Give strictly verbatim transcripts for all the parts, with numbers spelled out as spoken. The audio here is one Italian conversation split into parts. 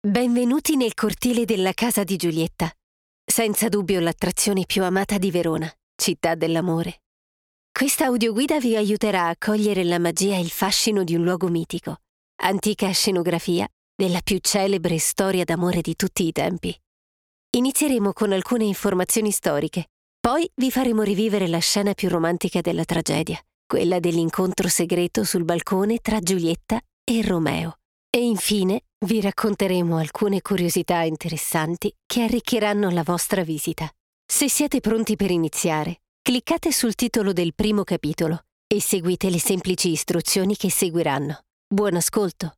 Benvenuti nel cortile della casa di Giulietta, senza dubbio l'attrazione più amata di Verona, città dell'amore. Questa audioguida vi aiuterà a cogliere la magia e il fascino di un luogo mitico, antica scenografia della più celebre storia d'amore di tutti i tempi. Inizieremo con alcune informazioni storiche, poi vi faremo rivivere la scena più romantica della tragedia, quella dell'incontro segreto sul balcone tra Giulietta e Romeo. E infine vi racconteremo alcune curiosità interessanti che arricchiranno la vostra visita. Se siete pronti per iniziare, cliccate sul titolo del primo capitolo e seguite le semplici istruzioni che seguiranno. Buon ascolto!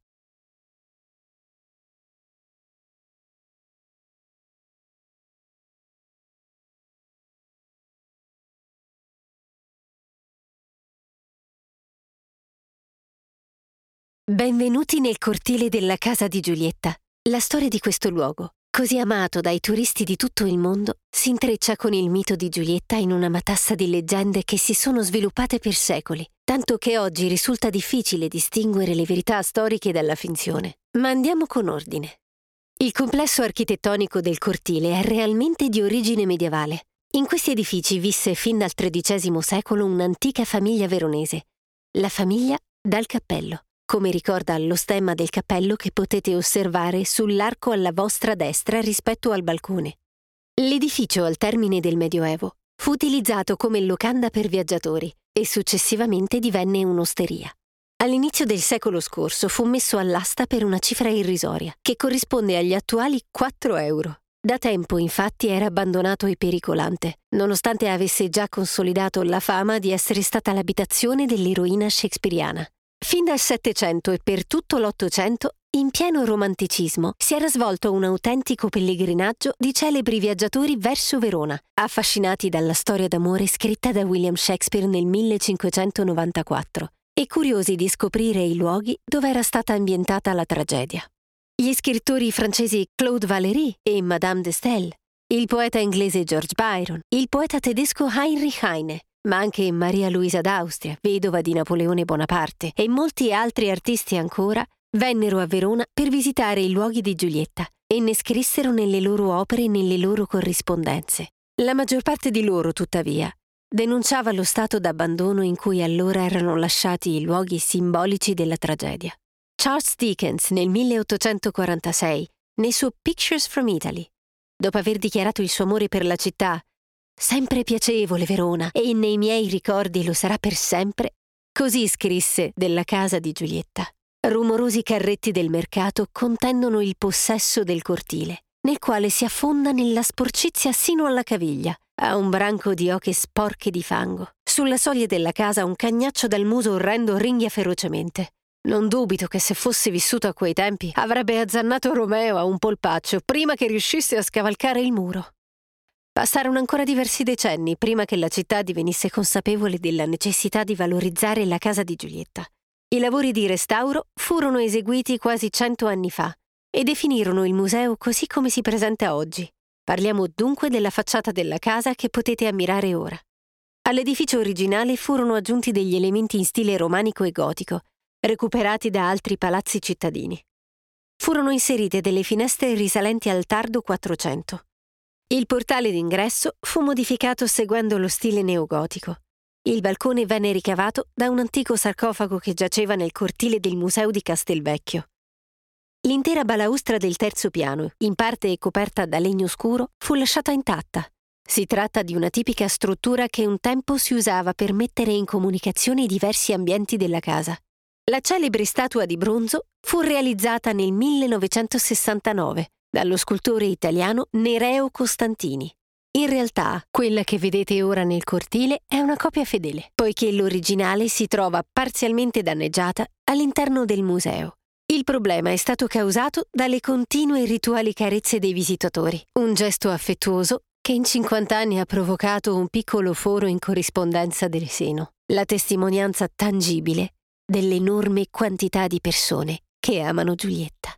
Benvenuti nel cortile della casa di Giulietta. La storia di questo luogo, così amato dai turisti di tutto il mondo, si intreccia con il mito di Giulietta in una matassa di leggende che si sono sviluppate per secoli, tanto che oggi risulta difficile distinguere le verità storiche dalla finzione. Ma andiamo con ordine. Il complesso architettonico del cortile è realmente di origine medievale. In questi edifici visse fin dal tredicesimo secolo un'antica famiglia veronese, la famiglia Dal Cappello, come ricorda lo stemma del cappello che potete osservare sull'arco alla vostra destra rispetto al balcone. L'edificio al termine del Medioevo fu utilizzato come locanda per viaggiatori e successivamente divenne un'osteria. All'inizio del secolo scorso fu messo all'asta per una cifra irrisoria, che corrisponde agli attuali quattro euro. Da tempo, infatti, era abbandonato e pericolante, nonostante avesse già consolidato la fama di essere stata l'abitazione dell'eroina shakespeariana. Fin dal Settecento e per tutto l'Ottocento, in pieno romanticismo, si era svolto un autentico pellegrinaggio di celebri viaggiatori verso Verona, affascinati dalla storia d'amore scritta da William Shakespeare nel millecinquecentonovantaquattro e curiosi di scoprire i luoghi dove era stata ambientata la tragedia. Gli scrittori francesi Claude Valéry e Madame de Staël, il poeta inglese George Byron, il poeta tedesco Heinrich Heine, ma anche Maria Luisa d'Austria, vedova di Napoleone Bonaparte, e molti altri artisti ancora, vennero a Verona per visitare i luoghi di Giulietta e ne scrissero nelle loro opere e nelle loro corrispondenze. La maggior parte di loro, tuttavia, denunciava lo stato d'abbandono in cui allora erano lasciati i luoghi simbolici della tragedia. Charles Dickens, nel milleottocentoquarantasei, nel suo Pictures from Italy, dopo aver dichiarato il suo amore per la città, sempre piacevole Verona, e nei miei ricordi lo sarà per sempre, così scrisse della casa di Giulietta. Rumorosi carretti del mercato contendono il possesso del cortile, nel quale si affonda nella sporcizia sino alla caviglia. Ha un branco di oche sporche di fango. Sulla soglia della casa un cagnaccio dal muso orrendo ringhia ferocemente. Non dubito che se fosse vissuto a quei tempi avrebbe azzannato Romeo a un polpaccio prima che riuscisse a scavalcare il muro. Passarono ancora diversi decenni prima che la città divenisse consapevole della necessità di valorizzare la casa di Giulietta. I lavori di restauro furono eseguiti quasi cento anni fa e definirono il museo così come si presenta oggi. Parliamo dunque della facciata della casa che potete ammirare ora. All'edificio originale furono aggiunti degli elementi in stile romanico e gotico, recuperati da altri palazzi cittadini. Furono inserite delle finestre risalenti al tardo Quattrocento. Il portale d'ingresso fu modificato seguendo lo stile neogotico. Il balcone venne ricavato da un antico sarcofago che giaceva nel cortile del Museo di Castelvecchio. L'intera balaustra del terzo piano, in parte coperta da legno scuro, fu lasciata intatta. Si tratta di una tipica struttura che un tempo si usava per mettere in comunicazione i diversi ambienti della casa. La celebre statua di bronzo fu realizzata nel millenovecentosessantanove dallo scultore italiano Nereo Costantini. In realtà, quella che vedete ora nel cortile è una copia fedele, poiché l'originale si trova parzialmente danneggiata all'interno del museo. Il problema è stato causato dalle continue e rituali carezze dei visitatori, un gesto affettuoso che in cinquanta anni ha provocato un piccolo foro in corrispondenza del seno, la testimonianza tangibile dell'enorme quantità di persone che amano Giulietta.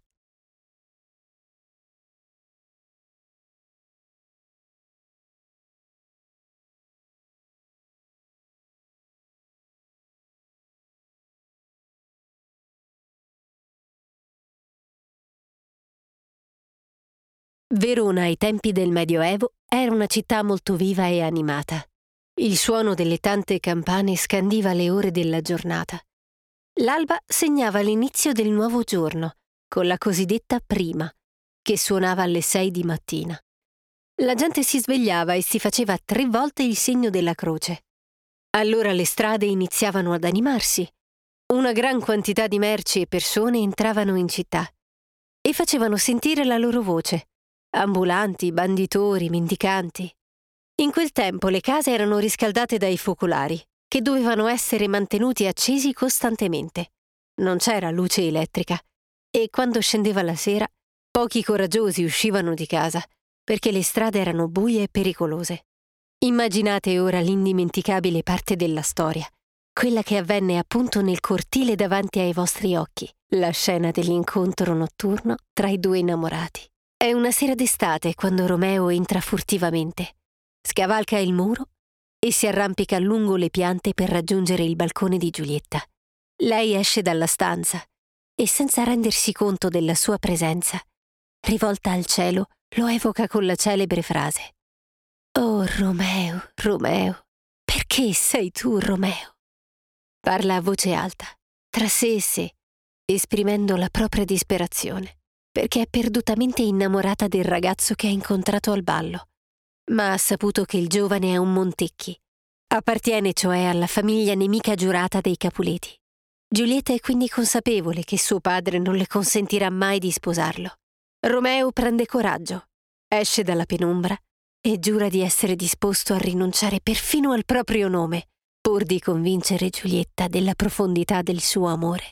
Verona ai tempi del Medioevo era una città molto viva e animata. Il suono delle tante campane scandiva le ore della giornata. L'alba segnava l'inizio del nuovo giorno, con la cosiddetta prima, che suonava alle sei di mattina. La gente si svegliava e si faceva tre volte il segno della croce. Allora le strade iniziavano ad animarsi. Una gran quantità di merci e persone entravano in città e facevano sentire la loro voce. Ambulanti, banditori, mendicanti. In quel tempo le case erano riscaldate dai focolari, che dovevano essere mantenuti accesi costantemente. Non c'era luce elettrica e quando scendeva la sera, pochi coraggiosi uscivano di casa, perché le strade erano buie e pericolose. Immaginate ora l'indimenticabile parte della storia, quella che avvenne appunto nel cortile davanti ai vostri occhi, la scena dell'incontro notturno tra i due innamorati. È una sera d'estate quando Romeo entra furtivamente, scavalca il muro e si arrampica lungo le piante per raggiungere il balcone di Giulietta. Lei esce dalla stanza e, senza rendersi conto della sua presenza, rivolta al cielo, lo evoca con la celebre frase: «Oh Romeo, Romeo, perché sei tu Romeo?» Parla a voce alta, tra sé e sé, esprimendo la propria disperazione, perché è perdutamente innamorata del ragazzo che ha incontrato al ballo, ma ha saputo che il giovane è un Montecchi. Appartiene cioè alla famiglia nemica giurata dei Capuleti. Giulietta è quindi consapevole che suo padre non le consentirà mai di sposarlo. Romeo prende coraggio, esce dalla penombra e giura di essere disposto a rinunciare perfino al proprio nome, pur di convincere Giulietta della profondità del suo amore.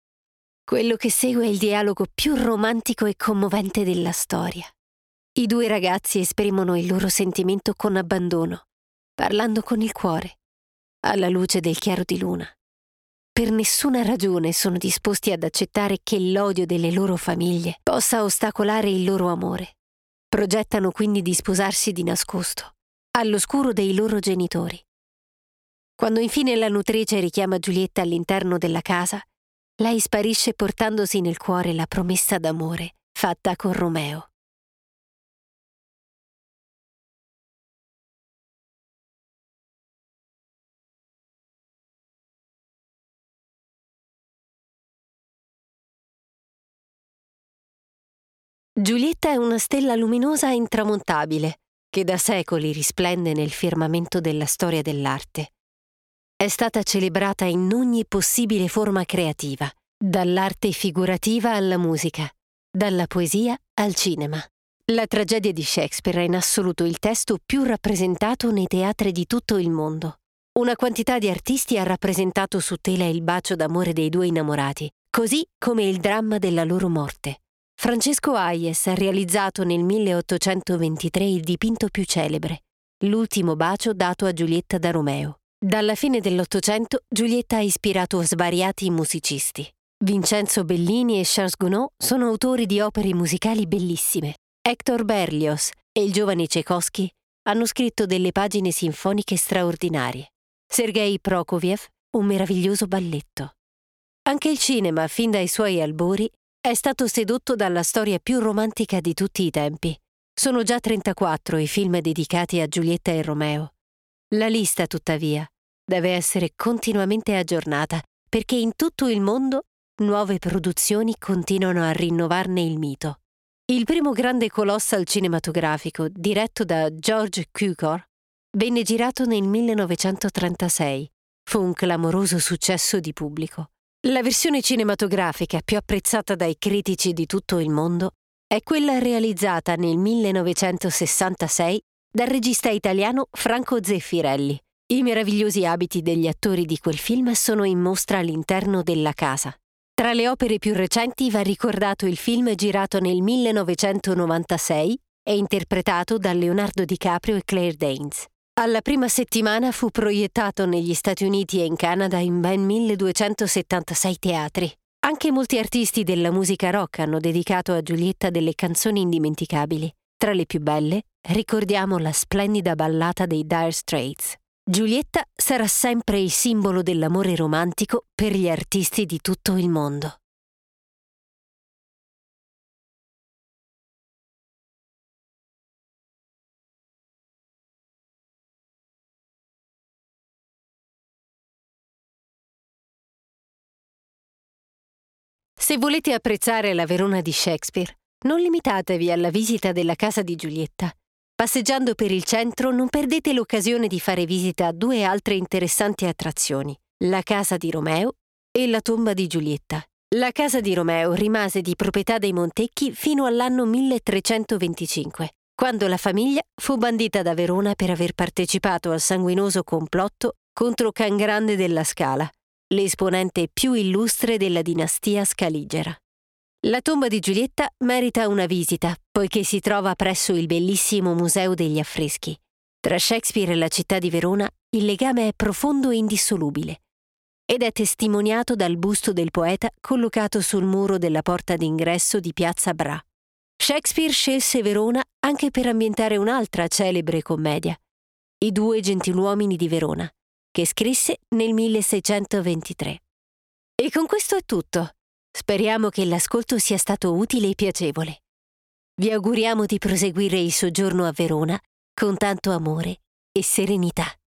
Quello che segue è il dialogo più romantico e commovente della storia. I due ragazzi esprimono il loro sentimento con abbandono, parlando con il cuore, alla luce del chiaro di luna. Per nessuna ragione sono disposti ad accettare che l'odio delle loro famiglie possa ostacolare il loro amore. Progettano quindi di sposarsi di nascosto, all'oscuro dei loro genitori. Quando infine la nutrice richiama Giulietta all'interno della casa, lei sparisce portandosi nel cuore la promessa d'amore fatta con Romeo. Giulietta è una stella luminosa e intramontabile, che da secoli risplende nel firmamento della storia dell'arte. È stata celebrata in ogni possibile forma creativa, dall'arte figurativa alla musica, dalla poesia al cinema. La tragedia di Shakespeare è in assoluto il testo più rappresentato nei teatri di tutto il mondo. Una quantità di artisti ha rappresentato su tela il bacio d'amore dei due innamorati, così come il dramma della loro morte. Francesco Hayes ha realizzato nel milleottocentoventitré il dipinto più celebre, L'ultimo bacio dato a Giulietta da Romeo. Dalla fine dell'Ottocento Giulietta ha ispirato svariati musicisti. Vincenzo Bellini e Charles Gounod sono autori di opere musicali bellissime. Hector Berlioz e il giovane Tchaikovsky hanno scritto delle pagine sinfoniche straordinarie. Sergei Prokofiev, un meraviglioso balletto. Anche il cinema, fin dai suoi albori, è stato sedotto dalla storia più romantica di tutti i tempi. Sono già trentaquattro i film dedicati a Giulietta e Romeo. La lista, tuttavia, deve essere continuamente aggiornata, perché in tutto il mondo nuove produzioni continuano a rinnovarne il mito. Il primo grande colossal cinematografico, diretto da George Cukor, venne girato nel millenovecentotrentasei. Fu un clamoroso successo di pubblico. La versione cinematografica più apprezzata dai critici di tutto il mondo è quella realizzata nel millenovecentosessantasei dal regista italiano Franco Zeffirelli. I meravigliosi abiti degli attori di quel film sono in mostra all'interno della casa. Tra le opere più recenti va ricordato il film girato nel millenovecentonovantasei e interpretato da Leonardo DiCaprio e Claire Danes. Alla prima settimana fu proiettato negli Stati Uniti e in Canada in ben milleduecentosettantasei teatri. Anche molti artisti della musica rock hanno dedicato a Giulietta delle canzoni indimenticabili. Tra le più belle, ricordiamo la splendida ballata dei Dire Straits. Giulietta sarà sempre il simbolo dell'amore romantico per gli artisti di tutto il mondo. Se volete apprezzare la Verona di Shakespeare, non limitatevi alla visita della casa di Giulietta. Passeggiando per il centro non perdete l'occasione di fare visita a due altre interessanti attrazioni, la casa di Romeo e la tomba di Giulietta. La casa di Romeo rimase di proprietà dei Montecchi fino all'anno milletrecentoventicinque, quando la famiglia fu bandita da Verona per aver partecipato al sanguinoso complotto contro Can Grande della Scala, l'esponente più illustre della dinastia scaligera. La tomba di Giulietta merita una visita, poiché si trova presso il bellissimo Museo degli Affreschi. Tra Shakespeare e la città di Verona il legame è profondo e indissolubile, ed è testimoniato dal busto del poeta collocato sul muro della porta d'ingresso di Piazza Bra. Shakespeare scelse Verona anche per ambientare un'altra celebre commedia, I due gentiluomini di Verona, che scrisse nel milleseicentoventitré. E con questo è tutto. Speriamo che l'ascolto sia stato utile e piacevole. Vi auguriamo di proseguire il soggiorno a Verona con tanto amore e serenità.